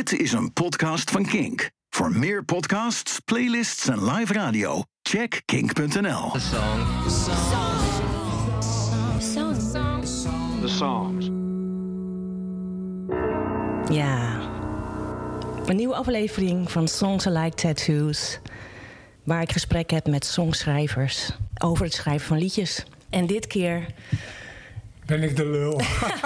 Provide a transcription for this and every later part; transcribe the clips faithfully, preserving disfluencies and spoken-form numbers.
Dit is een podcast van Kink. Voor meer podcasts, playlists en live radio, check kink punt n l. The song. The songs. Ja, een nieuwe aflevering van Songs Are Like Tattoos, waar ik gesprek heb met songschrijvers over het schrijven van liedjes. En dit keer ben ik de lul.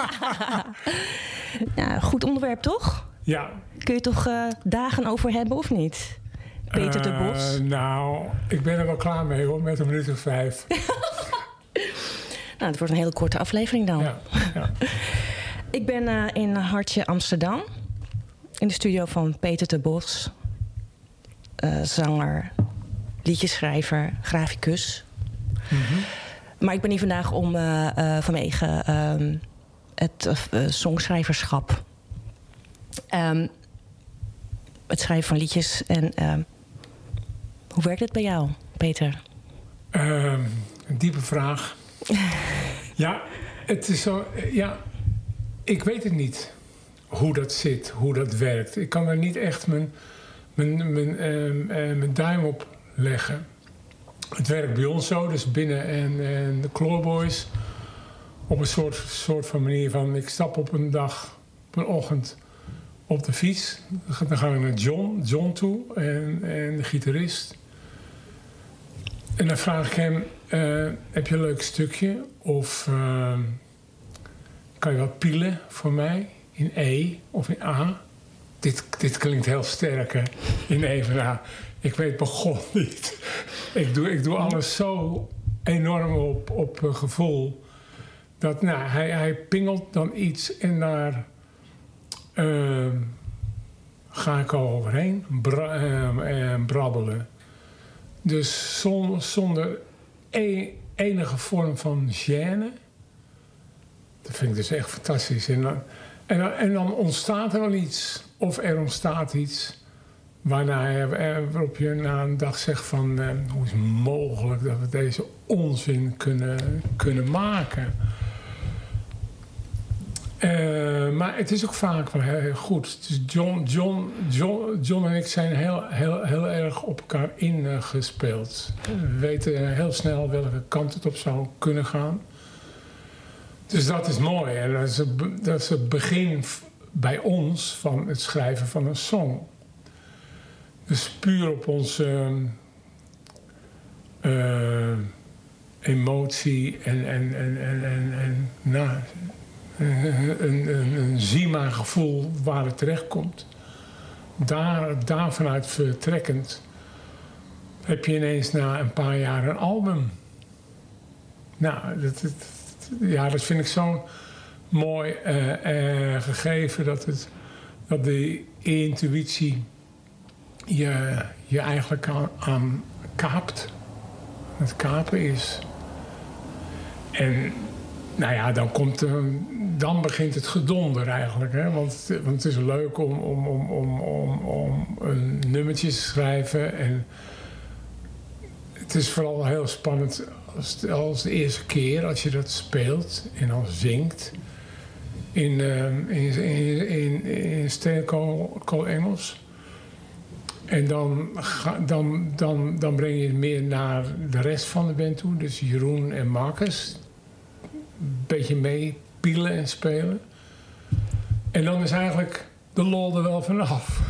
Ja, goed onderwerp, toch? Ja. Kun je toch uh, dagen over hebben, of niet? Peter de Bos. Uh, nou, ik ben er wel klaar mee, hoor, met een minuut of vijf. Nou, het wordt een hele korte aflevering dan. Ja, ja. Ik ben uh, in Hartje, Amsterdam. In de studio van Peter de Bos. Uh, zanger, liedjeschrijver, graficus. Mm-hmm. Maar ik ben hier vandaag om uh, uh, vanwege uh, het uh, songschrijverschap. Um, het schrijven van liedjes. En uh, hoe werkt het bij jou, Peter? Uh, een diepe vraag. Ja, het is zo. Ja, ik weet het niet hoe dat zit, hoe dat werkt. Ik kan er niet echt mijn, mijn, mijn, uh, uh, mijn duim op leggen. Het werkt bij ons zo, dus binnen en, en de Clawboys. Op een soort, soort van manier van, ik stap op een dag, op een ochtend, op de fiets. Dan gaan we naar John, John toe en, en de gitarist. En dan vraag ik hem, uh, heb je een leuk stukje? Of uh, kan je wat pielen voor mij? In E of in A? Dit, dit klinkt heel sterk, hè? In E van A. Ik weet begon niet. Ik doe, ik doe alles zo enorm op, op uh, gevoel. Dat, nou, hij, hij pingelt dan iets en daar uh, ga ik al overheen. Bra, uh, uh, brabbelen. Dus zon, zonder e, enige vorm van gêne. Dat vind ik dus echt fantastisch. En dan, en, dan, en dan ontstaat er wel iets. Of er ontstaat iets. Waarna, waarop je na een dag zegt van... Uh, hoe is het mogelijk dat we deze onzin kunnen, kunnen maken? Uh, maar het is ook vaak wel heel goed. Dus John, John, John, John en ik zijn heel, heel, heel erg op elkaar ingespeeld. We weten heel snel welke kant het op zou kunnen gaan. Dus dat is mooi. En dat is het, dat is het begin bij ons van het schrijven van een song. Dus puur op onze uh, emotie en, en, en, en, en, en nou, een, een, een Zima-gevoel waar het terechtkomt. Daar, daar vanuit vertrekkend heb je ineens na een paar jaar een album. Nou, dat, dat, ja, dat vind ik zo'n mooi uh, uh, gegeven dat, het, dat de intuïtie je, je eigenlijk aan, aan kaapt. Het kapen is. En nou ja, dan, komt, uh, dan begint het gedonder eigenlijk. Hè? Want, want het is leuk om, om, om, om, om, om een nummertje te schrijven. En het is vooral heel spannend als, als de eerste keer als je dat speelt en dan zingt. In, uh, in, in, in, in steenkool Engels. En dan, ga, dan, dan, dan breng je het meer naar de rest van de band toe. Dus Jeroen en Marcus. Een beetje mee pielen en spelen. En dan is eigenlijk de lol er wel vanaf.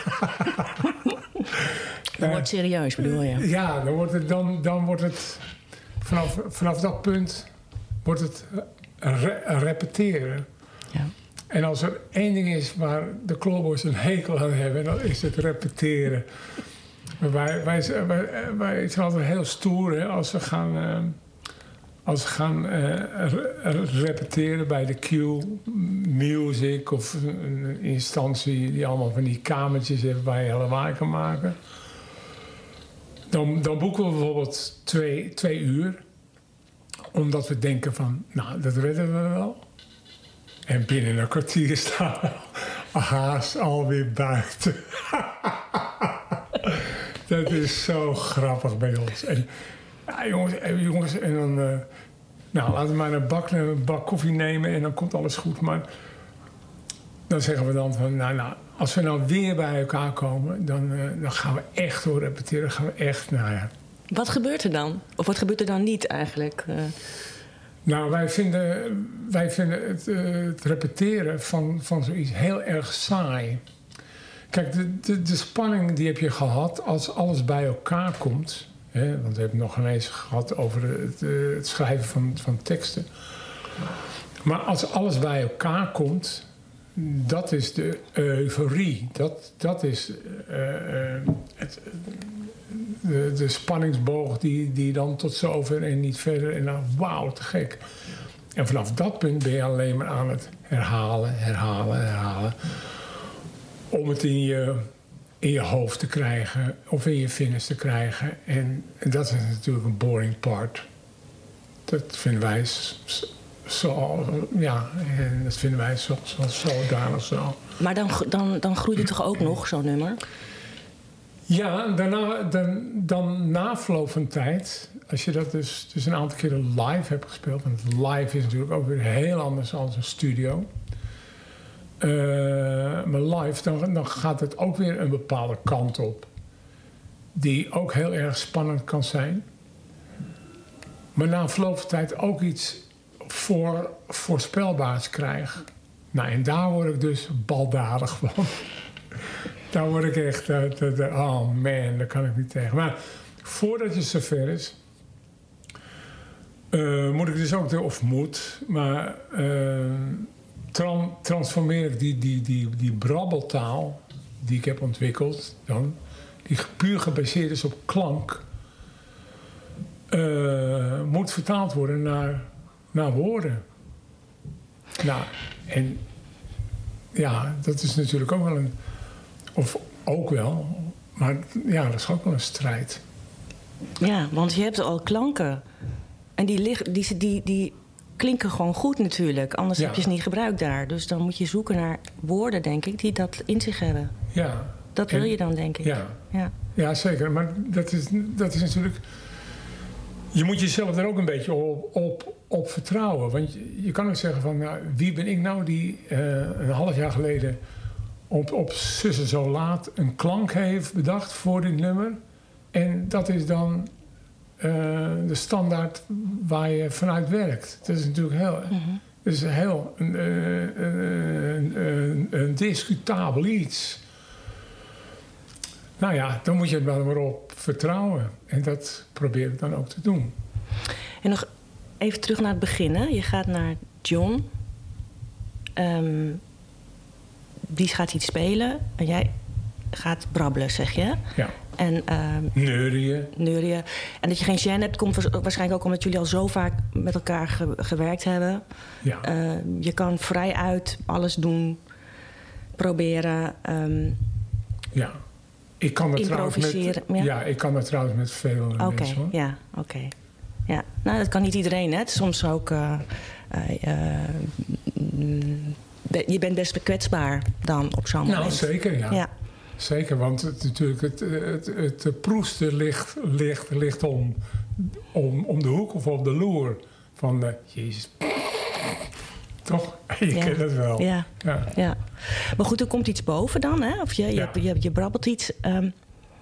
Dan wordt het serieus, bedoel je? Ja, dan wordt het, dan, dan wordt het vanaf, vanaf dat punt wordt het re- repeteren. Ja. En als er één ding is waar de Clawboys een hekel aan hebben, dan is het repeteren. wij, wij, wij, wij zijn altijd heel stoer, hè, als we gaan, uh, als we gaan uh, repeteren bij de Q Music of een instantie die allemaal van die kamertjes heeft waar je lawaai kan maken. Dan, dan boeken we bijvoorbeeld twee, twee uur. Omdat we denken van, nou, dat redden we wel. En binnen een kwartier staan we haast alweer buiten. Dat is zo grappig bij ons. En, ja, jongens, jongens, en dan... Uh, nou, laten we maar een bak, een bak koffie nemen en dan komt alles goed. Maar dan zeggen we dan van, nou, nou als we nou weer bij elkaar komen, dan, uh, dan gaan we echt door repeteren. Dan gaan we echt, nou ja. Wat gebeurt er dan? Of wat gebeurt er dan niet eigenlijk? Uh... Nou, wij vinden, wij vinden het, uh, het repeteren van, van zoiets heel erg saai. Kijk, de, de, de spanning die heb je gehad als alles bij elkaar komt. Hè, want we hebben het nog ineens gehad over het, uh, het schrijven van, van teksten. Maar als alles bij elkaar komt, dat is de euforie. Dat, dat is uh, uh, het, de, de spanningsboog die, die dan tot zover en niet verder. En dan, wauw, te gek. En vanaf dat punt ben je alleen maar aan het herhalen, herhalen, herhalen. Om het in je, in je hoofd te krijgen of in je vingers te krijgen. En, en dat is natuurlijk een boring part. Dat vinden wij zo, ja, en dat vinden wij zo, zo, zodanig zo. Maar dan, dan, dan groeit het toch ook nog, zo'n nummer? Ja, daarna, dan, dan na verloop van tijd, als je dat dus, dus een aantal keren live hebt gespeeld, want live is natuurlijk ook weer heel anders dan een studio. Uh, maar live, dan, dan gaat het ook weer een bepaalde kant op. Die ook heel erg spannend kan zijn. Maar na verloop van tijd ook iets voor, voorspelbaars krijgt. Nou, en daar word ik dus baldadig van. Daar word ik echt, uh, uh, uh, oh man, daar kan ik niet tegen. Maar voordat je zover is, uh, moet ik dus ook, de, of moet, maar uh, tran, transformeer ik die, die, die, die brabbeltaal die ik heb ontwikkeld, dan, die puur gebaseerd is op klank, uh, moet vertaald worden naar, naar woorden. Nou, en ja, dat is natuurlijk ook wel een... Of ook wel, maar ja, dat is ook wel een strijd. Ja, want je hebt al klanken. En die, liggen, die, die, die klinken gewoon goed natuurlijk. Anders ja. heb je ze niet gebruikt daar. Dus dan moet je zoeken naar woorden, denk ik, die dat in zich hebben. Ja. Dat wil en, je dan, denk ik. Ja, ja. ja zeker. Maar dat is, dat is natuurlijk... Je moet jezelf er ook een beetje op, op, op vertrouwen. Want je, je kan ook zeggen van... Nou, wie ben ik nou die uh, een half jaar geleden... op, op Zussen Zo Laat een klank heeft bedacht voor dit nummer. En dat is dan uh, de standaard waar je vanuit werkt. Dat is natuurlijk heel... Mm-hmm. Dat is heel een, een, een, een, een discutabel iets. Nou ja, dan moet je er wel maar op vertrouwen. En dat probeer ik dan ook te doen. En nog even terug naar het begin. Hè? Je gaat naar John. Um, die gaat iets spelen. En jij gaat brabbelen, zeg je. Ja. En, um, neurieën. Neurieën. En dat je geen gêne hebt, komt waarschijnlijk ook omdat jullie al zo vaak met elkaar ge- gewerkt hebben. Ja. Uh, je kan vrijuit alles doen. Proberen. Um, ja. Ik kan dat trouwens met, ja? ja, ik kan dat trouwens met veel okay, mensen. Hoor. Ja, oké. Okay. Ja, nou, dat kan niet iedereen, hè. Het is soms ook... Uh, uh, uh, je bent best kwetsbaar dan op zo'n moment. Nou, zeker, ja. ja. Zeker, want het, natuurlijk het, het, het, het proesten ligt, ligt, ligt om, om, om de hoek of op de loer. Van, uh, jezus... Toch? Je ja. kent het wel. Ja. Ja. ja. Maar goed, er komt iets boven dan, hè? Of je, je, ja. je, je brabbelt iets. Um,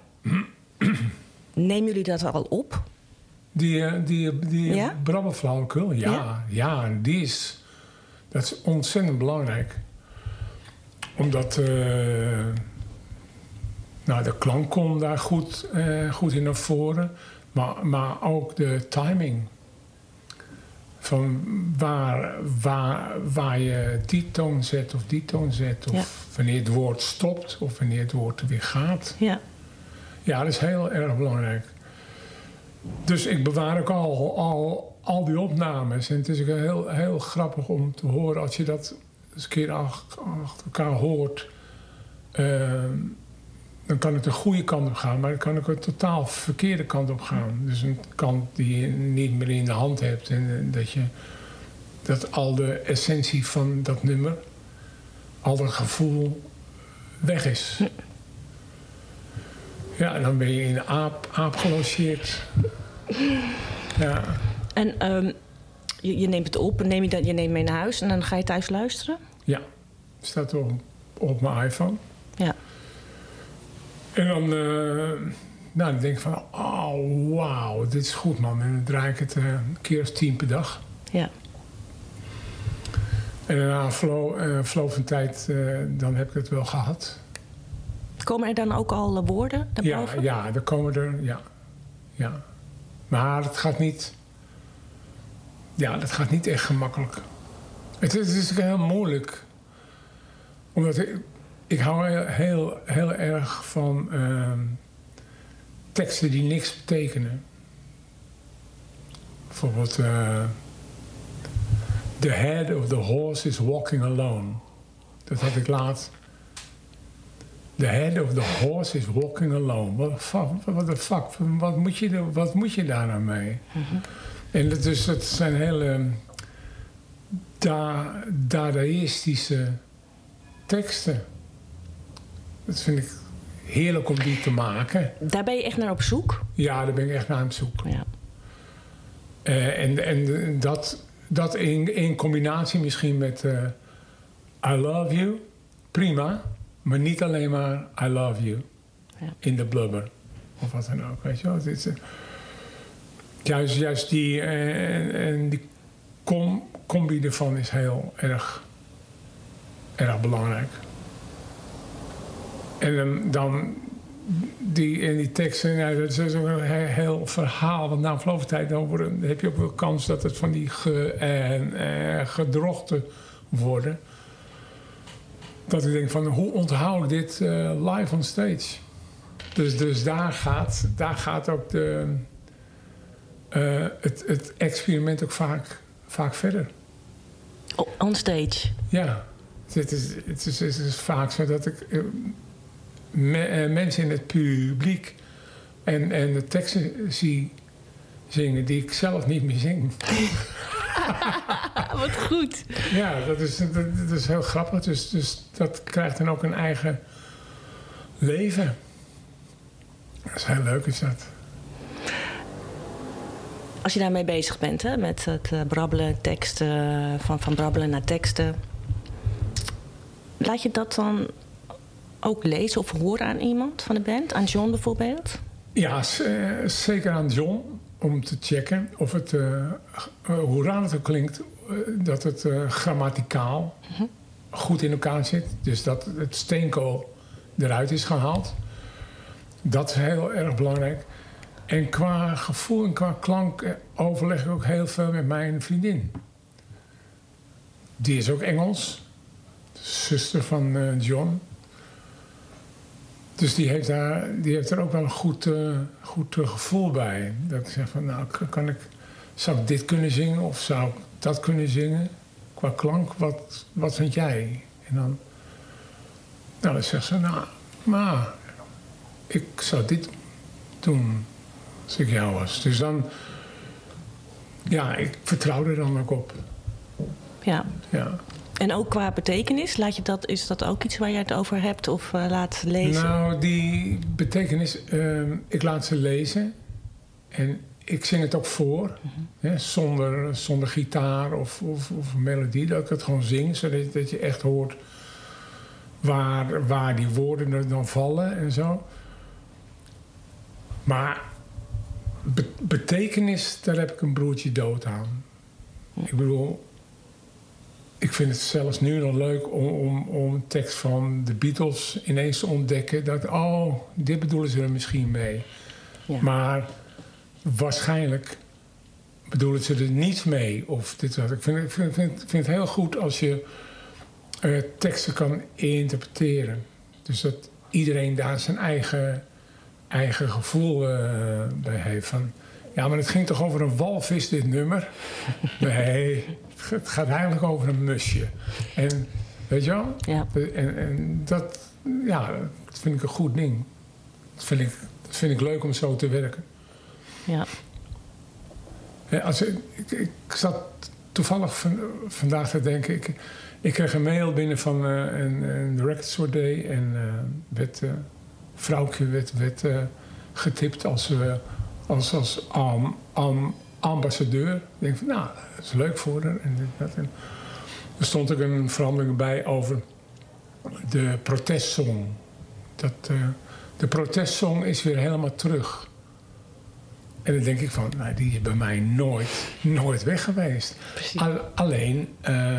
nemen jullie dat al op? Die, die, die ja? brabbelflauwekul? Ja, ja. ja, die is... Dat is ontzettend belangrijk. Omdat... Uh, nou, de klank komt daar goed, uh, goed in naar voren. Maar, maar ook de timing... Van waar, waar, waar je die toon zet of die toon zet. Of ja. wanneer het woord stopt of wanneer het woord er weer gaat. Ja, ja dat is heel erg belangrijk. Dus ik bewaar ook al, al, al die opnames. En het is ook heel, heel grappig om te horen als je dat eens een keer achter elkaar hoort. Uh, dan kan het de goede kant op gaan, maar dan kan ook een totaal verkeerde kant op gaan. Dus een kant die je niet meer in de hand hebt. En dat je dat al de essentie van dat nummer, al dat gevoel weg is. Ja, en dan ben je in de aap, aap gelogeerd. Ja. En um, je, je neemt het op, neem je, dat, je neemt mee naar huis en dan ga je thuis luisteren? Ja, staat op, op mijn iPhone. Ja. En dan, uh, nou, dan denk ik van, oh, wauw, dit is goed, man. En dan draai ik het uh, een keer of tien per dag. Ja. En na verloop uh, verloop van tijd, uh, dan heb ik het wel gehad. Komen er dan ook al uh, woorden daarboven? Ja, ja, er komen er, ja. ja. Maar het gaat niet, ja, dat gaat niet echt gemakkelijk. Het is, het is heel moeilijk. Omdat ik, ik hou heel, heel, heel erg van uh, teksten die niks betekenen. Bijvoorbeeld... Uh, The head of the horse is walking alone. Dat had ik laat. The head of the horse is walking alone. What the fuck? Wat moet je, wat moet je daar nou mee? Mm-hmm. En dat, dus, dat zijn hele da, dadaïstische teksten. Dat vind ik heerlijk om die te maken. Daar ben je echt naar op zoek? Ja, daar ben ik echt naar op zoek. Ja. Uh, en, en dat... Dat in, in combinatie misschien met uh, I love you, prima. Maar niet alleen maar I love you. Ja. In de blubber. Of wat dan ook, weet je wel. Het is, uh, juist, juist die, uh, en, en die com, combi ervan is heel erg, erg belangrijk. En um, dan... Die, in die teksten, nou, dat is ook een heel verhaal. Want na verloop van tijd dan, worden, dan heb je ook wel kans dat het van die ge, eh, eh, gedrochten worden. Dat ik denk van, hoe onthoud ik dit uh, live on stage? Dus, dus daar, gaat, daar gaat ook de, uh, het, het experiment ook vaak, vaak verder. Oh, on stage? Ja. Het is, het is, het is vaak zo dat ik... Uh, Me, uh, mensen in het publiek en, en de teksten zie zingen die ik zelf niet meer zing. Wat goed. Ja, dat is, dat, dat is heel grappig. Dus, dus dat krijgt dan ook een eigen leven. Dat is heel leuk, is dat. Als je daarmee bezig bent, hè, met het uh, brabbelen, teksten, van, van brabbelen naar teksten. Laat je dat dan... ook lezen of horen aan iemand van de band? Aan John bijvoorbeeld? Ja, z- uh, zeker aan John. Om te checken of het, uh, uh, hoe raar het ook klinkt, uh, dat het uh, grammaticaal mm-hmm. goed in elkaar zit. Dus dat het steenkool eruit is gehaald. Dat is heel erg belangrijk. En qua gevoel en qua klank uh, overleg ik ook heel veel met mijn vriendin. Die is ook Engels. Zuster van uh, John. Dus die heeft, daar, die heeft er ook wel een goed, uh, goed uh, gevoel bij. Dat ik zeg van, nou, kan ik, zou ik dit kunnen zingen of zou ik dat kunnen zingen? Qua klank, wat, wat vind jij? En dan, nou, dan zegt ze, nou, maar ik zou dit doen als ik jou was. Dus dan, ja, ik vertrouw er dan ook op. Ja. Ja. En ook qua betekenis, laat je dat, is dat ook iets waar je het over hebt of uh, laat lezen? Nou, die betekenis, uh, ik laat ze lezen. En ik zing het ook voor. Mm-hmm. Hè, zonder, zonder gitaar of, of, of melodie. Dat ik het gewoon zing, zodat dat je echt hoort waar, waar die woorden er dan vallen en zo. Maar be- betekenis, daar heb ik een broertje dood aan. Mm. Ik bedoel... Ik vind het zelfs nu nog leuk om, om, om een tekst van de Beatles ineens te ontdekken. Dat, oh, dit bedoelen ze er misschien mee. Ja. Maar waarschijnlijk bedoelen ze er niets mee. Of dit, wat. Ik vind, ik vind, vind, vind het heel goed als je uh, teksten kan interpreteren. Dus dat iedereen daar zijn eigen, eigen gevoel uh, bij heeft. Van, ja, maar het ging toch over een walvis, dit nummer? Nee, het gaat eigenlijk over een musje. En weet je wel? Ja. En, en dat, ja, dat vind ik een goed ding. Dat vind ik, dat vind ik leuk om zo te werken. Ja. Ja, als ik, ik, ik zat toevallig van, vandaag te denken... Ik, ik kreeg een mail binnen van uh, een, een Record Store Day... en uh, werd, uh, vrouwtje werd, werd uh, getipt als... Uh, als, als um, um, ambassadeur. Ik denk van, nou, dat is leuk voor haar. En, dat, en er stond ook een verhandeling bij over de protestsong Dat, uh, de protestsong is weer helemaal terug. En dan denk ik van, nou, die is bij mij nooit, nooit weg geweest. Al, alleen uh,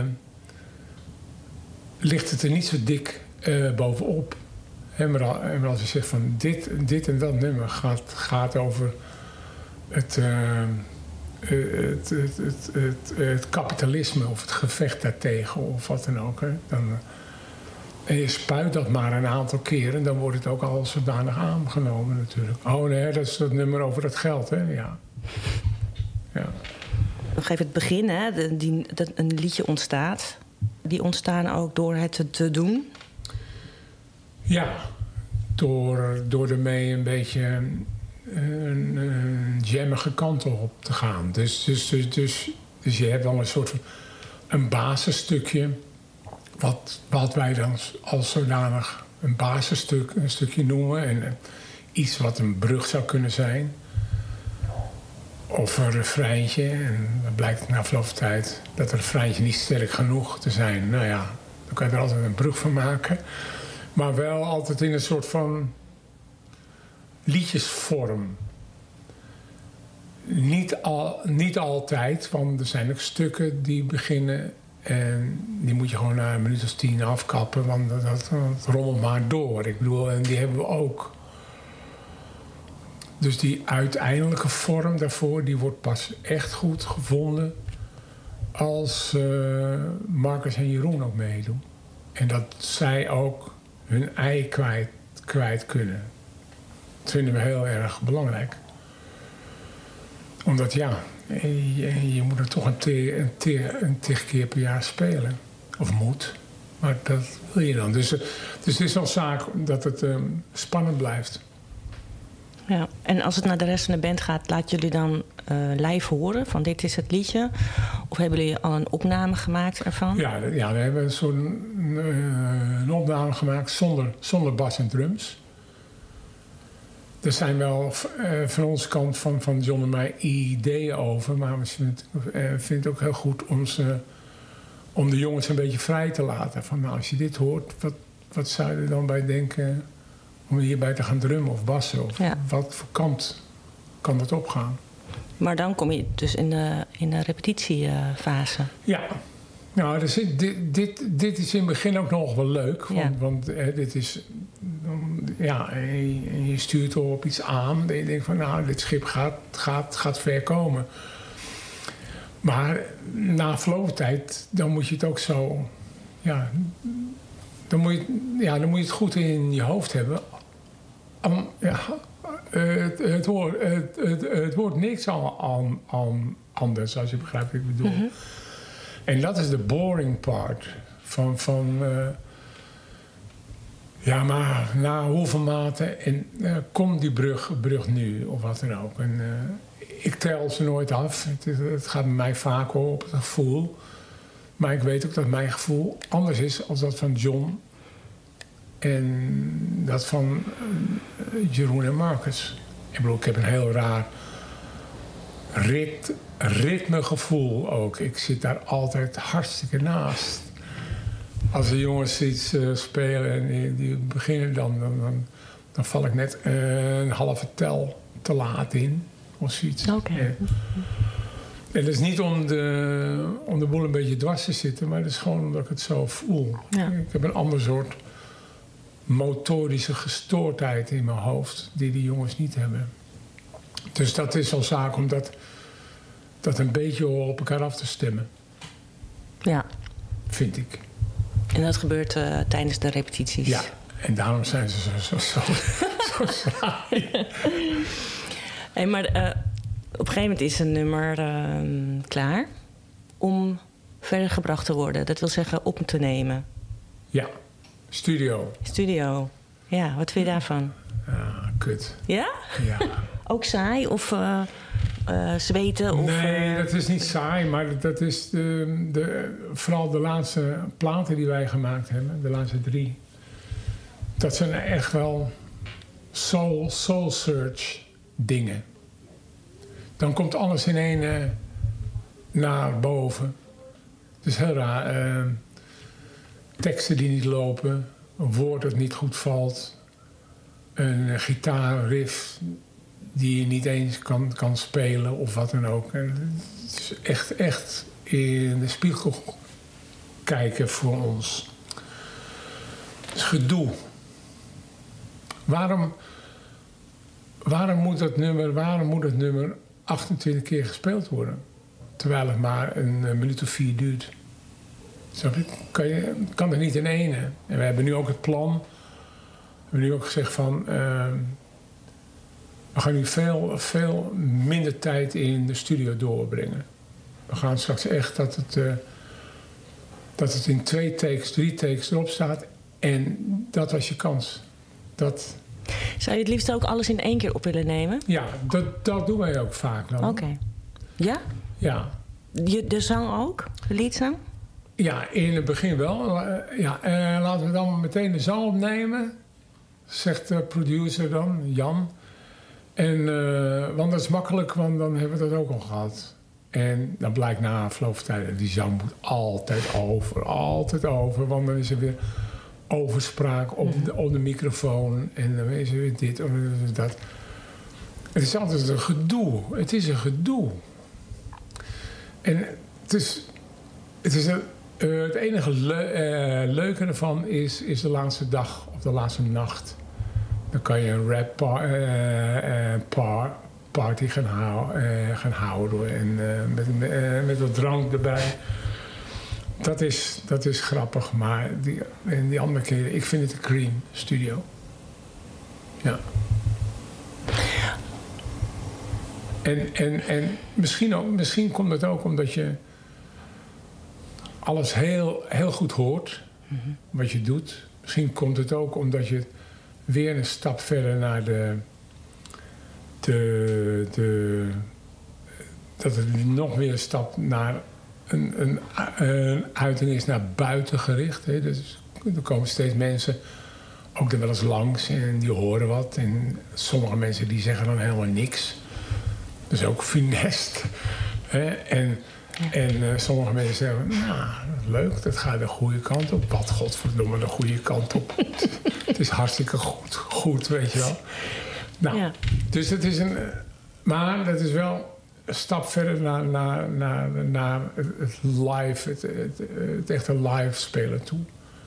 ligt het er niet zo dik uh, bovenop. He, maar, al, maar als je zegt van dit, dit en dat nummer gaat, gaat over het, uh, het, het, het, het, het kapitalisme of het gevecht daartegen of wat dan ook. Hè, dan, en je spuit dat maar een aantal keren, dan wordt het ook al zodanig aangenomen natuurlijk. Oh nee, dat is dat nummer over dat geld, hè? Ja. Ja. Nog even het begin, hè? De, die, dat een liedje ontstaat. Die ontstaan ook door het te, te doen? Ja, door, door ermee een beetje een, een jammige kant op te gaan. Dus, dus, dus, dus, dus je hebt dan een soort van een basisstukje. Wat, wat wij dan als zodanig een basisstuk een stukje noemen. En uh, iets wat een brug zou kunnen zijn. Of een refreintje. En dan blijkt na verloop van tijd dat een refreintje niet sterk genoeg te zijn. Nou ja, dan kan je er altijd een brug van maken. Maar wel altijd in een soort van liedjesvorm. Niet, al, niet altijd, want er zijn ook stukken die beginnen... En die moet je gewoon na een minuut of tien afkappen, want dat, dat, dat rommelt maar door. Ik bedoel, en die hebben we ook. Dus die uiteindelijke vorm daarvoor, die wordt pas echt goed gevonden als uh, Marcus en Jeroen ook meedoen. En dat zij ook hun ei kwijt, kwijt kunnen. Dat vinden we heel erg belangrijk. Omdat ja... Je, je moet er toch een, te, een, te, een tig keer per jaar spelen. Of moet. Maar dat wil je dan. Dus, dus het is wel zaak dat het um, spannend blijft. Ja, en als het naar de rest van de band gaat, laat jullie dan uh, live horen van dit is het liedje? Of hebben jullie al een opname gemaakt ervan? Ja, ja we hebben zo'n uh, een opname gemaakt zonder, zonder bas en drums. Er zijn wel uh, van onze kant, van, van John en mij, ideeën over. Maar we vinden het, uh, vinden het ook heel goed om, ze, om de jongens een beetje vrij te laten. Van, nou, als je dit hoort, wat, wat zou je er dan bij denken om hierbij te gaan drummen of bassen? Of ja. Wat voor kant kan dat opgaan? Maar dan kom je dus in de, in de repetitiefase. Ja. Nou, dus dit, dit, dit is in het begin ook nog wel leuk. Want, ja. want hè, dit is... Ja, en je, en je stuurt op iets aan. En je denkt van, nou, dit schip gaat, gaat, gaat ver komen. Maar na verloop van tijd, dan moet je het ook zo... Ja, dan moet je, ja, dan moet je het goed in je hoofd hebben. Um, ja, het, het, woord, het, het, het wordt niks aan, aan, aan anders, als je begrijpt wat ik bedoel. Mm-hmm. En dat is de boring part van... van uh, ja, maar na hoeveel maten en uh, komt die brug, brug nu of wat dan ook. En, uh, ik tel ze nooit af. Het, het gaat bij mij vaak op het gevoel. Maar ik weet ook dat mijn gevoel anders is dan dat van John en dat van uh, Jeroen en Marcus. Ik bedoel, ik heb een heel raar rit, ritmegevoel ook. Ik zit daar altijd hartstikke naast. Als de jongens iets uh, spelen en die, die beginnen dan, dan, dan, dan val ik net uh, een halve tel te laat in. Of zoiets. Okay. En, en dat is niet om de, om de boel een beetje dwars te zitten, maar dat is gewoon omdat ik het zo voel. Ja. Ik heb een ander soort motorische gestoordheid in mijn hoofd die die jongens niet hebben. Dus dat is al zaak om dat, dat een beetje op elkaar af te stemmen. Ja. Vind ik. En dat gebeurt uh, tijdens de repetities? Ja, en daarom zijn ze zo, zo, zo, zo saai. Hey, maar uh, op een gegeven moment is een nummer uh, klaar om verder gebracht te worden. Dat wil zeggen op te nemen. Ja, studio. Studio. Ja, wat vind je daarvan? Ah, kut. Ja? Ja. Ook saai of uh, uh, zweten? Of, nee, uh... dat is niet saai, maar dat is de, de, vooral de laatste platen die wij gemaakt hebben, de laatste drie. Dat zijn echt wel soul, soul search dingen. Dan komt alles in één uh, naar boven. Het is heel raar. Uh, teksten die niet lopen, een woord dat niet goed valt. een gitaarriff die je niet eens kan, kan spelen of wat dan ook. En het is echt, echt in de spiegel kijken voor ons. Het is gedoe. Waarom, waarom, moet dat nummer, waarom moet dat nummer achtentwintig keer gespeeld worden? Terwijl het maar een, een minuut of vier duurt. Snap je? Kan, je, kan er niet in ene. En we hebben nu ook het plan. We hebben nu ook gezegd van... Uh, we gaan nu veel, veel minder tijd in de studio doorbrengen. We gaan straks echt dat het, uh, dat het in twee takes, drie takes erop staat. En dat was je kans. Dat... Zou je het liefst ook alles in één keer op willen nemen? Ja, dat, dat doen wij ook vaak. Oké. Okay. Ja? Ja. Je, de zang ook? De liedzang? Ja, in het begin wel. Uh, ja, uh, laten we dan meteen de zang opnemen. Zegt de producer dan, Jan. En, uh, want dat is makkelijk, want dan hebben we dat ook al gehad. En dan blijkt na afloop van tijd, die zang moet altijd over, altijd over. Want dan is er weer overspraak op de, op de microfoon. En dan is er weer dit of dat. Het is altijd een gedoe. Het is een gedoe. En het is... Het, is een, uh, het enige le- uh, leuke ervan is, is de laatste dag of de laatste nacht. Dan kan je een rap par, uh, uh, par, party gaan, hou, uh, gaan houden. En uh, met, uh, met wat drank erbij. Dat is, dat is grappig. Maar die, en die andere keer, ik vind het een Cream studio. Ja. En, en, en misschien, ook, misschien komt het ook omdat je alles heel, heel goed hoort. Mm-hmm. Wat je doet. Misschien komt het ook omdat je weer een stap verder naar de... de, de dat het nog weer een stap naar een, een, een uiting is naar buiten gericht. Hè. Dus er komen steeds mensen ook er wel eens langs en die horen wat. En sommige mensen die zeggen dan helemaal niks. Dat is ook funest. Hè. En, ja. en uh, sommige mensen zeggen, nou, leuk, dat gaat de goede kant op. Wat, godverdomme, de goede kant op. Het is hartstikke goed, goed, weet je wel. Nou, ja. Dus het is een... Maar dat is wel een stap verder naar, naar, naar, naar het live, het, het, het echte live spelen toe.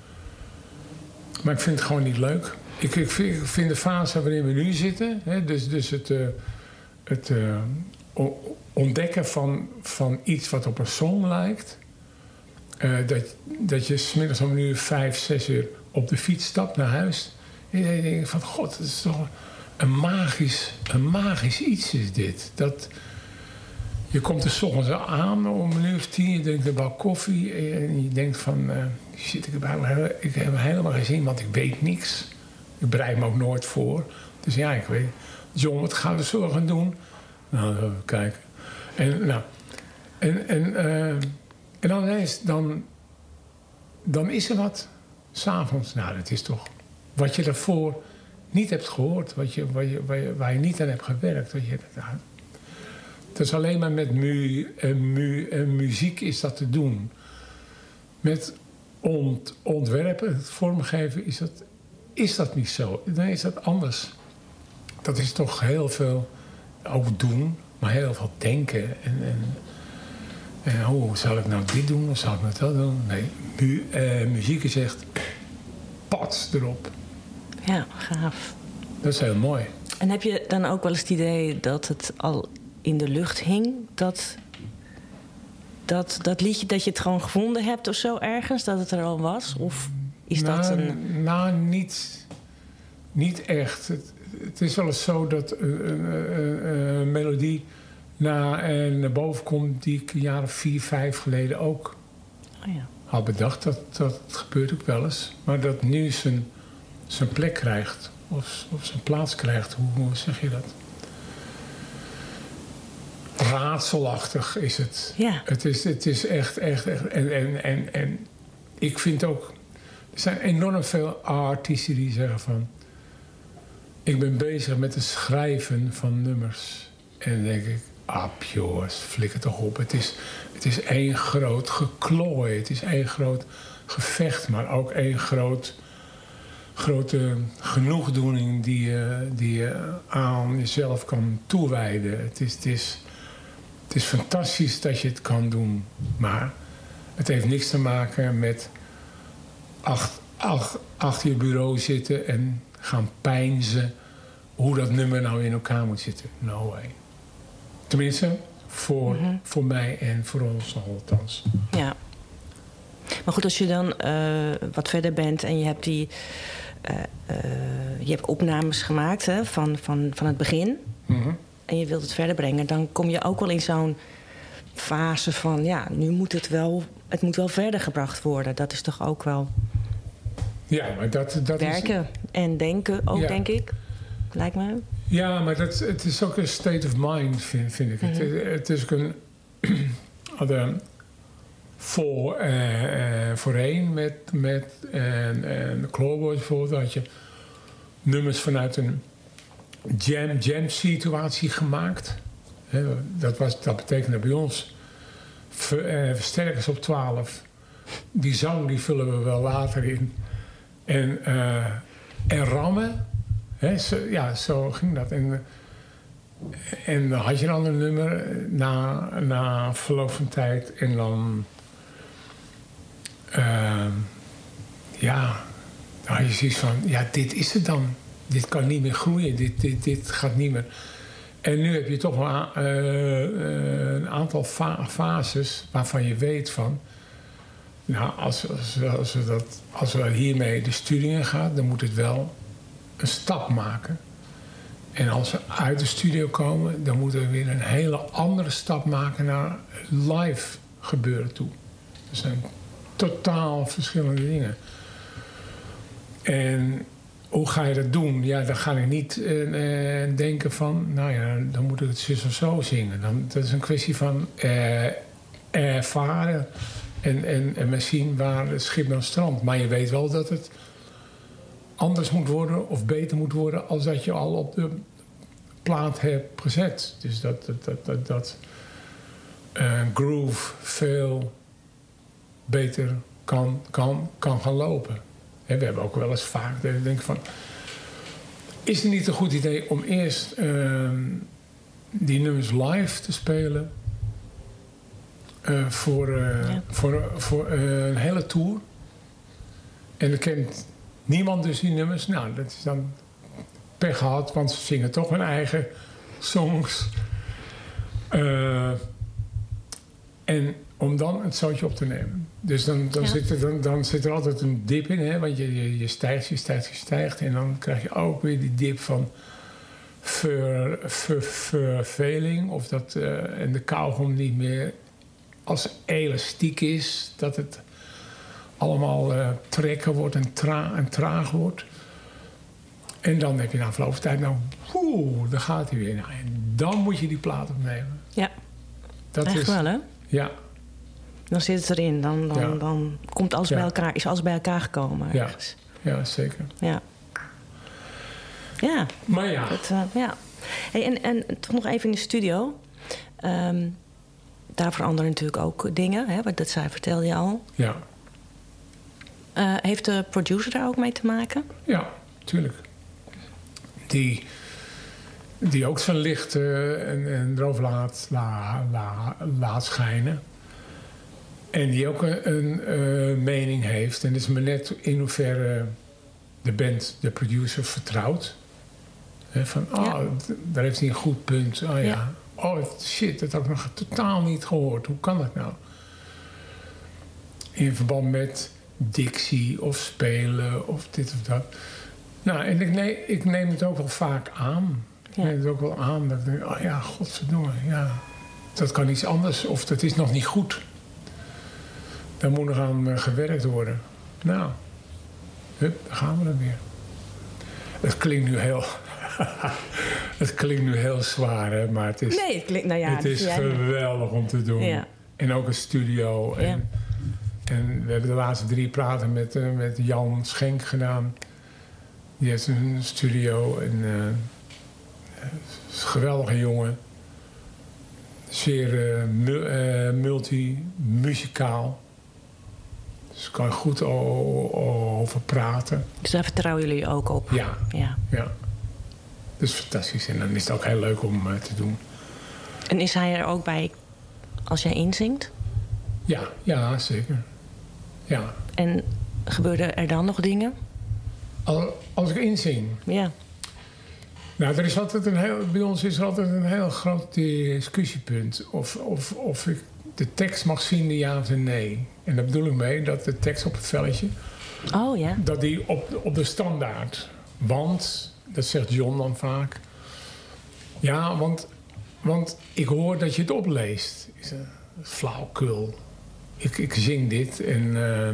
Maar ik vind het gewoon niet leuk. Ik, ik, vind, ik vind de fase waarin we nu zitten, hè, dus, dus het, uh, het uh, ontdekken van, van iets wat op een song lijkt. Uh, dat, dat je 's middags om nu vijf, zes uur op de fiets stapt naar huis. En je denkt van, god, dat is toch een magisch, een magisch iets is dit. Dat, je komt er 's ochtends aan om een uur of tien, je drinkt een bak koffie en je denkt van, uh, shit, ik heb, helemaal, ik heb helemaal geen zin, want ik weet niks. Ik bereid me ook nooit voor. Dus ja, ik weet, John, wat gaan we zo gaan doen? Nou, even kijken. En, nou, en, en, uh, en dan ineens, dan, dan is er wat. 's Avonds, nou, dat is toch wat je daarvoor niet hebt gehoord, wat je, waar, je, waar, je, waar je niet aan hebt gewerkt. Wat je, dat is alleen maar met mu, en mu, en muziek is dat te doen. Met ont, ontwerpen, het vormgeven, is dat, is dat niet zo. Dan is dat anders. Dat is toch heel veel ook doen, maar heel veel denken. En, en, en oh, zal ik nou dit doen of zal ik nou dat doen? Nee, mu, uh, muziek is echt pats erop. Ja, gaaf. Dat is heel mooi. En heb je dan ook wel eens het idee dat het al in de lucht hing? Dat, dat, dat liedje, dat je het gewoon gevonden hebt of zo ergens? Dat het er al was? Of is nou, dat een... Nou, niet, niet echt. Het, het is wel eens zo dat een, een, een melodie naar, naar boven komt die ik een jaar of vier, vijf geleden ook oh ja. had bedacht. Dat, dat gebeurt ook wel eens. Maar dat nu zijn, zijn plek krijgt. Of, of zijn plaats krijgt. Hoe, hoe zeg je dat? Raadselachtig is het. Ja. Het is, het is echt, echt, echt. En, en, en, en ik vind ook... Er zijn enorm veel artiesten die zeggen van... Ik ben bezig met het schrijven van nummers. En dan denk ik... Ah, jongens, flikker toch op. Het is, het is één groot geklooi. Het is één groot gevecht. Maar ook één groot grote genoegdoening die je, die je aan jezelf kan toewijden. Het is, het, is, het is fantastisch dat je het kan doen. Maar het heeft niks te maken met acht, acht, achter je bureau zitten en gaan peinzen hoe dat nummer nou in elkaar moet zitten. No way. Tenminste, voor, mm-hmm. voor mij en voor ons althans. Ja. Maar goed, als je dan uh, wat verder bent en je hebt die uh, uh, je hebt opnames gemaakt hè, van, van, van het begin. Mm-hmm. En je wilt het verder brengen, dan kom je ook wel in zo'n fase van ja, nu moet het wel, het moet wel verder gebracht worden. Dat is toch ook wel ja, maar dat, dat werken is, en denken ook, ja. denk ik. Lijkt me. Ja, maar dat, het is ook een state of mind, vind, vind ik. Mm-hmm. Het, het is ook een hadden voor, uh, uh, voorheen met, met en, en de Clawboys bijvoorbeeld had je nummers vanuit een jam, jam situatie gemaakt. He, dat, was, dat betekende bij ons ver, uh, versterkers op twaalf. Die zang die vullen we wel later in. En, uh, en rammen. He, zo, ja, zo ging dat. En, en dan had je dan een nummer na, na verloop van tijd. En dan... Uh, ja, dan had je zoiets van... Ja, dit is het dan. Dit kan niet meer groeien. Dit, dit, dit gaat niet meer... En nu heb je toch wel uh, uh, een aantal fa- fases waarvan je weet van... Nou, als, als, als, we dat, als we hiermee de studie in gaan, dan moet het wel een stap maken. En als we uit de studio komen, dan moeten we weer een hele andere stap maken naar live gebeuren toe. Dat zijn totaal verschillende dingen. En hoe ga je dat doen? Ja, dan ga ik niet uh, denken van, nou ja, dan moet ik het zus of zo zingen. Dan, dat is een kwestie van uh, ervaren en, en, en maar zien waar het schip dan strandt. Maar je weet wel dat het anders moet worden of beter moet worden als dat je al op de plaat hebt gezet. Dus dat, dat, dat, dat, dat uh, groove veel beter kan, kan, kan gaan lopen. He, we hebben ook wel eens vaak dat ik denk van... Is het niet een goed idee om eerst uh, die nummers live te spelen... Uh, voor, uh, ja. voor, voor uh, een hele tour. En er kent niemand dus die nummers. Nou, dat is dan pech gehad, want ze zingen toch hun eigen songs. Uh, en om dan het zoutje op te nemen. Dus dan, dan, ja. zit, er, dan, dan zit er altijd een dip in, hè? Want je, je, je stijgt, je stijgt, je stijgt. En dan krijg je ook weer die dip van ver, ver, verveling. Of dat uh, en de kauwgom niet meer als elastiek is. Dat het allemaal uh, trekken wordt en, tra- en traag wordt. En dan heb je na verloop van tijd, nou, oeh, daar gaat hij weer. Nou, en dan moet je die plaat opnemen. Ja, dat echt is, wel, hè? Ja. Dan zit het erin. Dan, dan, ja. dan komt alles ja. bij elkaar, is alles bij elkaar gekomen. Ja, ja zeker. Ja. Ja. Maar ja. Dat, uh, ja. Hey, en, en toch nog even in de studio. Um, daar veranderen natuurlijk ook dingen. Hè? Dat zei, vertelde je al. Ja. Uh, heeft de producer daar ook mee te maken? Ja, tuurlijk. Die, die ook zijn licht uh, en, en erover laat, la, la, laat schijnen. En die ook een, een uh, mening heeft. En het is maar net in hoeverre de band de producer vertrouwt. He, van, oh, ja. d- daar heeft hij een goed punt. Oh ja. ja. Oh shit, dat heb ik nog totaal niet gehoord. Hoe kan dat nou? In verband met dictie of spelen of dit of dat. Nou, en ik neem, ik neem het ook wel vaak aan. Ik ja. neem het ook wel aan dat ik denk, oh ja, godverdomme, ja. Dat kan iets anders of dat is nog niet goed. Daar moet nog aan uh, gewerkt worden. Nou, hup, daar gaan we dan weer. Het klinkt nu heel... het klinkt nu heel zwaar, hè, maar het is, nee, het klinkt, nou ja, het is geweldig om te doen. Ja. En ook een studio. En, ja. en we hebben de laatste drie praten met, uh, met Jan Schenk gedaan. Die heeft een studio. En, uh, is een geweldige jongen. Zeer uh, mu- uh, multi-muzikaal. Dus daar kan je goed o- o- over praten. Dus daar vertrouwen jullie ook op? Ja. Ja. ja. Dat is fantastisch. En dan is het ook heel leuk om uh, te doen. En is hij er ook bij als jij inzingt? Ja, ja, zeker. Ja. En gebeuren er dan nog dingen? Al, als ik inzing? Ja. Nou, er is altijd een heel, bij ons is er altijd een heel groot discussiepunt. Of, of, of ik de tekst mag zien, ja of nee. En daar bedoel ik mee dat de tekst op het velletje... Oh ja. Dat die op, op de standaard. Want, dat zegt John dan vaak... Ja, want, want ik hoor dat je het opleest. Is een flauwkul. Ik, ik zing dit en... Uh,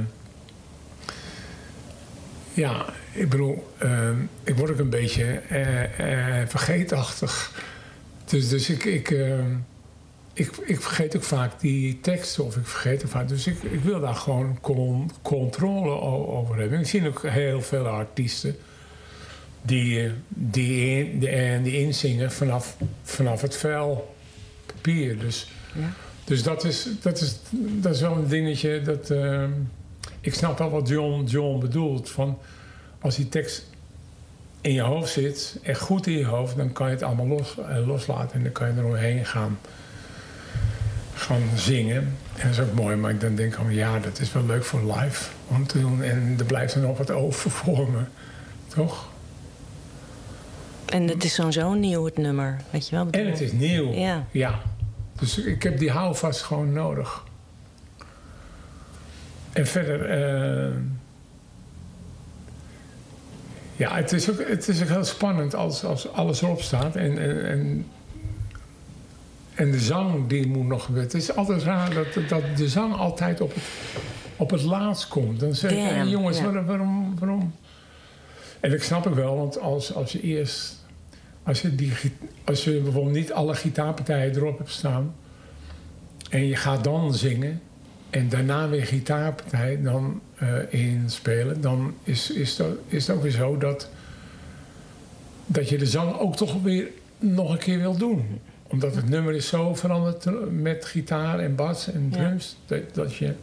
ja, ik bedoel... Uh, ik word ook een beetje uh, uh, vergeetachtig. Dus, dus ik... ik uh, Ik, ik vergeet ook vaak die teksten, of ik vergeet ook vaak. Dus ik, ik wil daar gewoon con, controle over hebben. Ik zie ook heel veel artiesten die, die, die, die inzingen vanaf, vanaf het vel papier. Dus, ja. dus dat, is, dat, is, dat is wel een dingetje. Dat, uh, ik snap wel wat John, John bedoelt. Van als die tekst in je hoofd zit, echt goed in je hoofd, dan kan je het allemaal los, uh, loslaten en dan kan je er omheen gaan. gaan zingen. En dat is ook mooi, maar ik dan denk van ja, dat is wel leuk voor live om te doen. En er blijft er nog wat over voor me. Toch? En het is sowieso nieuw, het nummer. Weet je wel? En het is nieuw. Ja. ja. Dus ik heb die houvast gewoon nodig. En verder... Uh, ja, het is, ook, het is ook heel spannend als, als alles erop staat. En... en, en En de zang die moet nog gebeuren. Het is altijd raar dat, dat de zang altijd op het, op het laatst komt. Dan zeg ik, hey, jongens, ja. waarom, waarom, waarom? En dat snap ik wel, want als, als je eerst... Als je, die, als je bijvoorbeeld niet alle gitaarpartijen erop hebt staan... en je gaat dan zingen... en daarna weer gitaarpartij dan uh, inspelen... dan is, is, dat, is het ook weer zo dat... dat je de zang ook toch weer nog een keer wil doen... Omdat het nummer is zo veranderd met gitaar en bas en drums. Ja. Dat, dat je...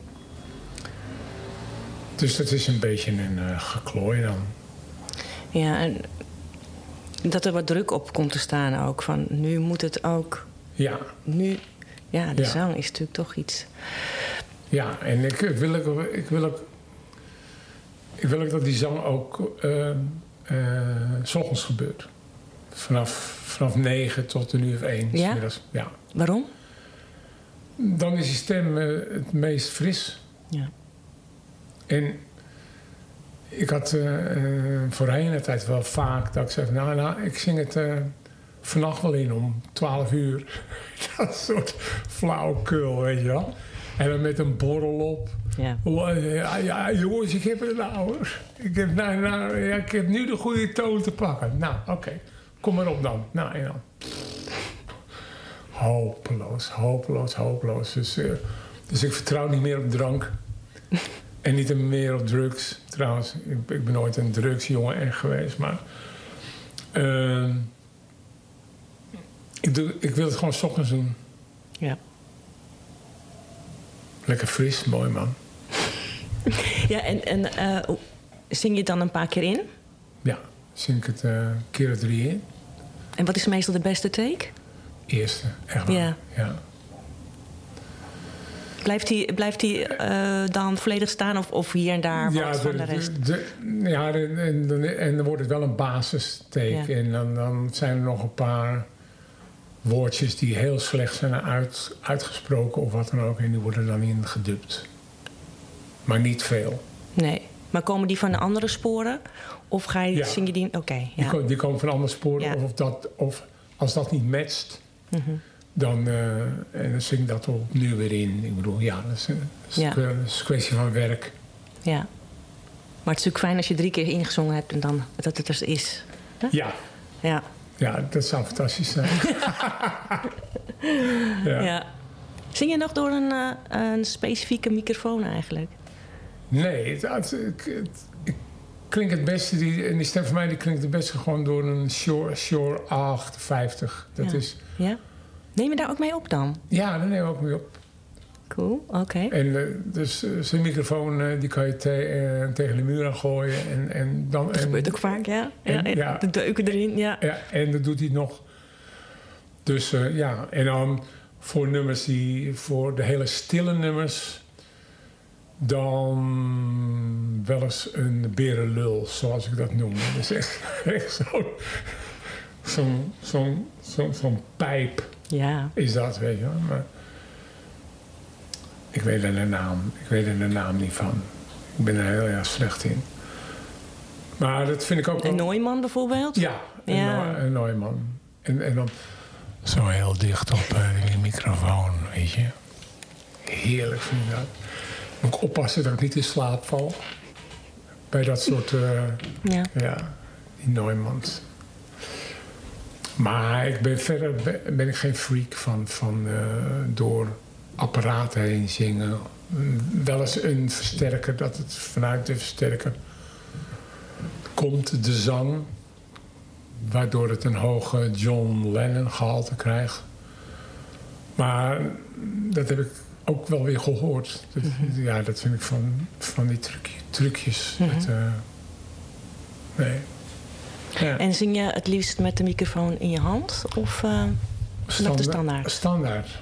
Dus dat is een beetje een uh, geklooi dan. Ja, en dat er wat druk op komt te staan ook. Van nu moet het ook... Ja. Nu... Ja, de ja. zang is natuurlijk toch iets... Ja, en ik, ik, wil, ook, ik, wil, ook, ik wil ook dat die zang ook... Uh, uh, 's ochtends gebeurt. Vanaf... Vanaf negen tot een uur of één. Ja? Ja. Waarom? Dan is die stem uh, het meest fris. Ja. En ik had uh, uh, voorheen de tijd wel vaak dat ik zei... Nou, nou ik zing het uh, vannacht wel in om twaalf uur. Dat soort flauwekul, weet je wel. En dan met een borrel op. Ja. Ja, ja jongens, ik heb het nou. Ik heb, nou, nou, ja, ik heb nu de goede toon te pakken. Nou, oké. Okay. Kom maar op dan. Nou, en dan. Hopeloos, hopeloos, hopeloos. Dus, uh, dus ik vertrouw niet meer op drank. En niet meer op drugs. Trouwens, ik, ik ben nooit een drugsjongen echt geweest. Maar... Uh, ik, doe, ik wil het gewoon 's ochtends doen. Ja. Lekker fris, mooi man. Ja, en, en uh, zing je het dan een paar keer in? Ja. Zing ik het uh, een keer of drie in. En wat is meestal de beste take? Eerste, echt waar. Ja. ja. Blijft die, blijft die uh, dan volledig staan of, of hier en daar ja, wat de, van de rest? De, de, ja, de, en, de, en dan wordt het wel een basistake. Ja. En dan, dan zijn er nog een paar woordjes die heel slecht zijn uit, uitgesproken of wat dan ook. En die worden dan in gedubt. Maar niet veel. Nee. Maar komen die van de andere sporen? Of ga je, ja. zing je die... Oké, okay, ja. die, komen, die komen van andere sporen. Ja. Of, of, dat, of als dat niet matcht, mm-hmm. dan, uh, en dan zing ik dat opnieuw weer in. Ik bedoel, ja, dat is, dat is, ja. dat is een kwestie van werk. Ja. Maar het is natuurlijk fijn als je drie keer ingezongen hebt en dan dat het er is. Huh? Ja. Ja. Ja, dat zou fantastisch zijn. ja. ja. Zing je nog door een, uh, een specifieke microfoon eigenlijk? Nee, het, het, het, het, het klinkt het beste, die, en die stem van mij die klinkt het beste gewoon door een Shure, Shure A achtenvijftig. Dat ja. is... Ja? Neem je daar ook mee op dan? Ja, daar neem ik ook mee op. Cool, oké. Okay. En uh, dus uh, zijn microfoon uh, die kan je te, uh, tegen de muur aan gooien. En, en dan, dat en, gebeurt ook vaak, ja. En, ja, ja. De deuken erin, ja. Ja, en dat doet hij nog. Dus uh, ja, en dan voor nummers die, voor de hele stille nummers, dan wel eens een berenlul, zoals ik dat noem. Dat is echt, echt zo'n zo'n zo'n zo'n zo'n pijp. Ja. Is dat, weet je wel. Maar ik weet er de naam, ik weet er de naam niet van. Ik ben er heel erg slecht in. Maar dat vind ik ook wel... En Neumann bijvoorbeeld? Ja, een, ja. een Neumann. En, en dan zo heel dicht op uh, die microfoon, weet je. Heerlijk vind ik dat. Moet ik oppassen dat ik niet in slaap val. Bij dat soort... Uh, ja. ja, die Neumanns. Maar ik ben verder ben, ben ik geen freak van, van uh, door apparaten heen zingen. Wel eens een versterker, dat het vanuit de versterker komt, de zang. Waardoor het een hoge John Lennon gehalte krijgt. Maar dat heb ik ook wel weer gehoord. Dat, mm-hmm. Ja, dat vind ik van, van die truc, trucjes. Mm-hmm. Dat, uh, nee. Ja. En zing je het liefst met de microfoon in je hand? Of uh, met de standaard? Standaard.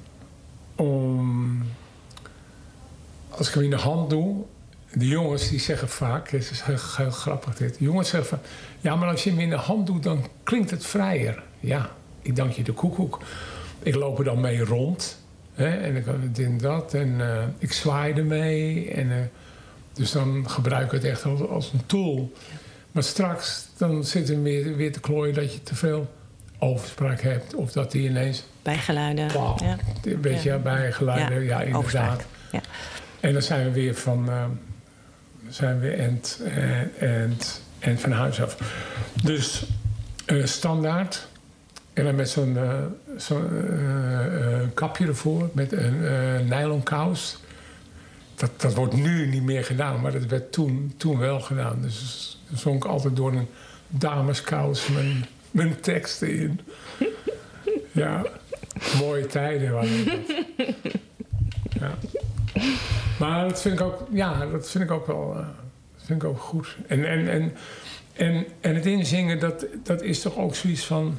Om, als ik hem in de hand doe... De jongens die zeggen vaak... Het is heel, heel grappig dit. De jongens zeggen van... Ja, maar als je hem in de hand doet, dan klinkt het vrijer. Ja, ik dank je de koekoek. Ik loop er dan mee rond. Hè, en ik dit en dat. En uh, ik zwaai ermee. En, uh, dus dan gebruik ik het echt als, als een tool. Maar straks, dan zit er weer, weer te klooien dat je te veel overspraak hebt. Of dat die ineens... Bijgeluiden. Wow, ja. Een beetje ja. bijgeluiden. Ja, ja inderdaad. Ja. En dan zijn we weer van... Uh, zijn we end, end, end van huis af. Dus uh, standaard. En dan met zo'n uh, zo, uh, uh, kapje ervoor. Met een uh, nylon kous. Dat, dat wordt nu niet meer gedaan. Maar dat werd toen, toen wel gedaan. Dus dan zong ik altijd door een dameskous mijn, mijn teksten in. Ja, mooie tijden waren dat. Ja. Maar dat vind ik ook, ja, dat vind ik ook wel, uh, dat vind ik ook goed. En, en, en, en, en het inzingen, dat, dat is toch ook zoiets van...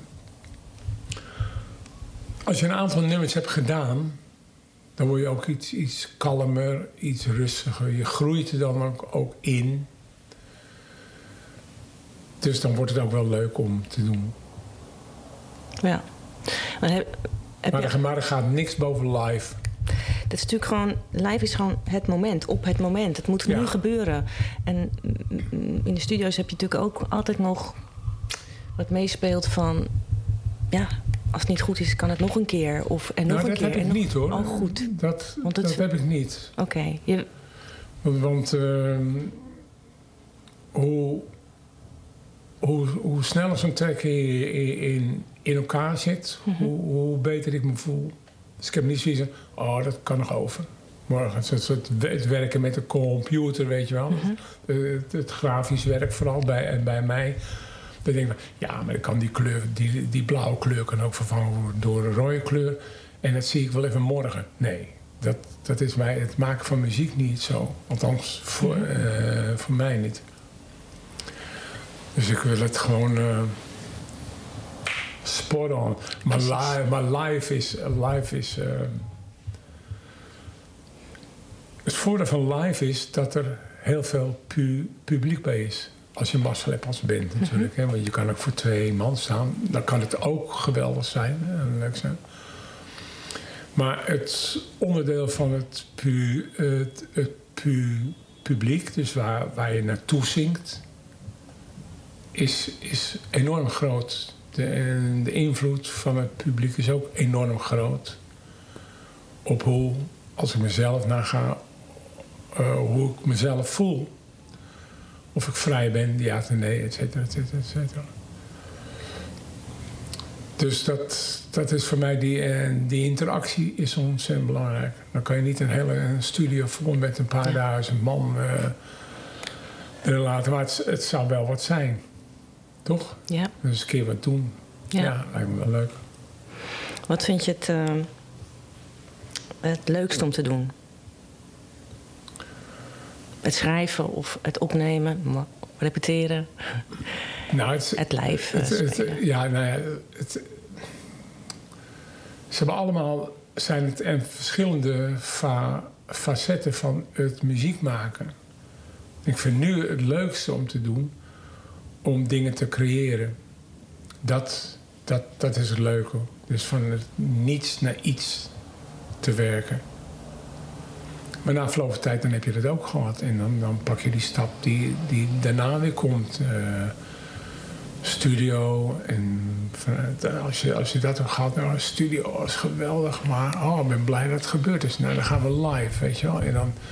Als je een aantal nummers hebt gedaan... dan word je ook iets, iets kalmer, iets rustiger. Je groeit er dan ook, ook in. Dus dan wordt het ook wel leuk om te doen. Ja. Maar, heb, heb maar, je... er, maar er gaat niks boven live... Dat is natuurlijk gewoon... Live is gewoon het moment. Op het moment. Het moet ja. nu gebeuren. En in de studio's heb je natuurlijk ook altijd nog... wat meespeelt van... Ja, als het niet goed is, kan het nog een keer. Of en nog nou, een dat keer. heb ik nog... niet, hoor. Oh, goed. Dat, Want dat het... heb ik niet. Oké. Okay. Je... Want... want uh, hoe, hoe, hoe sneller zo'n track in, in, in elkaar zit... Mm-hmm. hoe, hoe beter ik me voel... Dus ik heb niet zoiets van, oh, dat kan nog over. Morgen, het, het, het werken met de computer, weet je wel. Mm-hmm. Het, het grafisch werk vooral bij, bij mij. Dan denk ik van, ja, maar ik kan die kleur, die, die blauwe kleur kan ook vervangen worden door een rode kleur. En dat zie ik wel even morgen. Nee, dat, dat is mij, het maken van muziek niet zo. Althans, voor, uh, voor mij niet. Dus ik wil het gewoon... Uh, spot on. Maar live, maar live is... Live is uh, het voordeel van live is dat er heel veel pu- publiek bij is. Als je mazzel hebt als band natuurlijk. Mm-hmm. Hè, want je kan ook voor twee man staan. Dan kan het ook geweldig zijn. Hè, en leuk zijn. Maar het onderdeel van het, pu- het, het pu- publiek... dus waar, waar je naartoe zingt... is, is enorm groot... De, de invloed van het publiek is ook enorm groot. Op hoe, als ik mezelf naga, uh, hoe ik mezelf voel. Of ik vrij ben, ja of nee, et cetera, et cetera, et cetera. Dus dat, dat is voor mij, die, uh, die interactie is ontzettend belangrijk. Dan kan je niet een hele studio vol met een paar duizend man uh, erin laten. Maar het, het zou wel wat zijn. Toch? Ja. Dus een keer wat doen. Ja. ja, lijkt me wel leuk. Wat vind je het... Uh, het leukste om te doen? Het schrijven of het opnemen, repeteren, nou, het, het live het, het, spelen? het, ja, nou ja, het, ze hebben allemaal, zijn het en verschillende fa, facetten van het muziek maken. Ik vind nu het leukste om te doen, om dingen te creëren. Dat, dat, dat is het leuke. Dus van het niets naar iets te werken. Maar na verloop van tijd dan heb je dat ook gehad. En dan, dan pak je die stap die, die daarna weer komt. Uh, studio. En vanuit, als, je, als je dat dan gaat, nou, studio is geweldig. Maar oh, ik ben blij dat het gebeurd is. Nou, dan gaan we live, weet je wel. En dan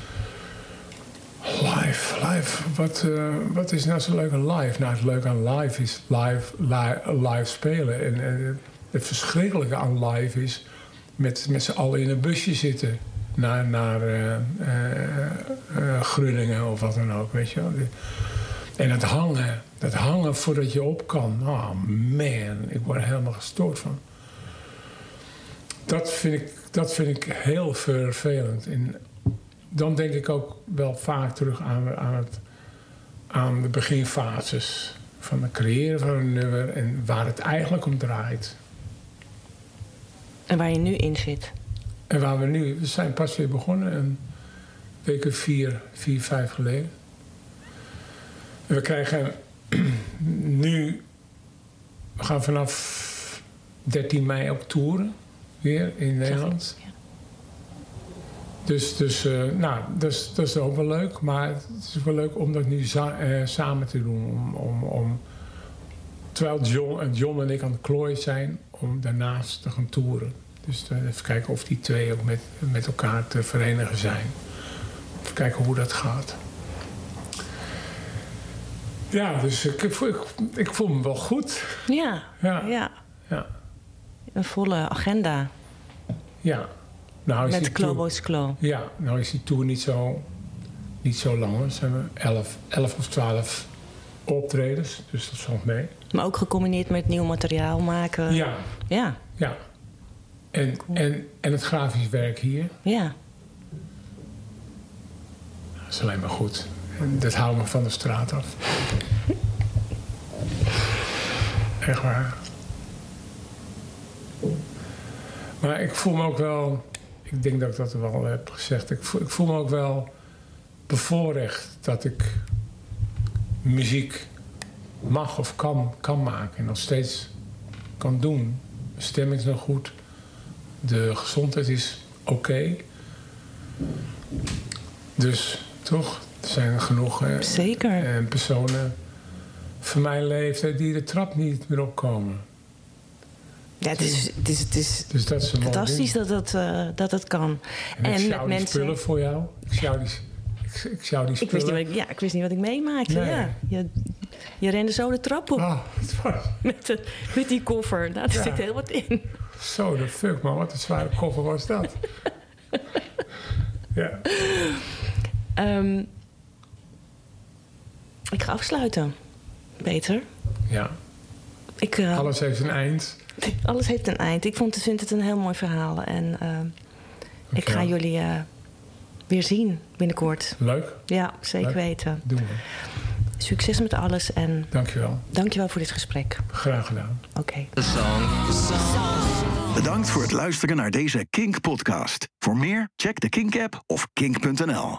live, live. Wat, uh, wat is nou zo leuk aan live? Nou, het leuke aan live is live, live, live spelen. En, en het verschrikkelijke aan live is met, met z'n allen in een busje zitten. Naar, naar uh, uh, uh, Groningen of wat dan ook, weet je wel. En het hangen, dat hangen voordat je op kan. Oh man, ik word er helemaal gestoord van. Dat vind ik, dat vind ik heel vervelend. En dan denk ik ook wel vaak terug aan, aan, het, aan de beginfases van het creëren van een nummer en waar het eigenlijk om draait. En waar je nu in zit. En waar we nu, we zijn pas weer begonnen, een week of vier, vier, vijf geleden. En we krijgen nu, we gaan vanaf dertien mei op toeren, weer in Nederland. Ja. Dus, dus uh, nou, dat is, dat is ook wel leuk, maar het is wel leuk om dat nu za- uh, samen te doen. Om, om, om, terwijl John, John en ik aan het klooien zijn, om daarnaast te gaan toeren. Dus uh, even kijken of die twee ook met, met elkaar te verenigen zijn. Even kijken hoe dat gaat. Ja, dus ik, ik, ik, ik voel me wel goed. Ja, ja. ja. ja. Een volle agenda. Ja. Nou is met Klobo's Klo. Ja, nou is die tour niet zo, niet zo lang. Hoor. Ze hebben elf, elf of twaalf optredens, dus dat valt mee. Maar ook gecombineerd met nieuw materiaal maken. Ja. Ja. Ja. En, cool. en, en het grafisch werk hier. Ja. Dat is alleen maar goed. En dat houdt me van de straat af. Echt waar. Maar ik voel me ook wel... Ik denk dat ik dat wel heb gezegd. Ik voel, ik voel me ook wel bevoorrecht dat ik muziek mag of kan, kan maken. En nog steeds kan doen. Mijn stem is nog goed. De gezondheid is oké. Okay. Dus toch, er zijn genoeg eh, Zeker. Eh, personen van mijn leeftijd die de trap niet meer opkomen. Ja, het is, het is, het is dus dat is fantastisch dat het, uh, dat het kan. En, en ik sjouw met die mensen... spullen voor jou. Ik sjouw die, ik, ik sjouw die spullen. Ik wist niet wat ik, ja, ik wist niet wat ik meemaakte. Nee. Ja. Je, je rende zo de trap op. Oh, het was... met, de, met die koffer. Daar ja. zit heel wat in. Zo, de fuck man. Wat een zware koffer was dat. ja. Um, ik ga afsluiten, Peter. Ja. Ik, uh, alles heeft een eind. Alles heeft een eind. Ik vond, vind het een heel mooi verhaal. En uh, okay. ik ga jullie uh, weer zien binnenkort. Leuk. Ja, zeker Leuk. weten. Doen we. Succes met alles. En dankjewel. Dankjewel voor dit gesprek. Graag gedaan. Oké. Okay. Bedankt voor het luisteren naar deze Kink podcast. Voor meer, check de Kink app of kink punt n l.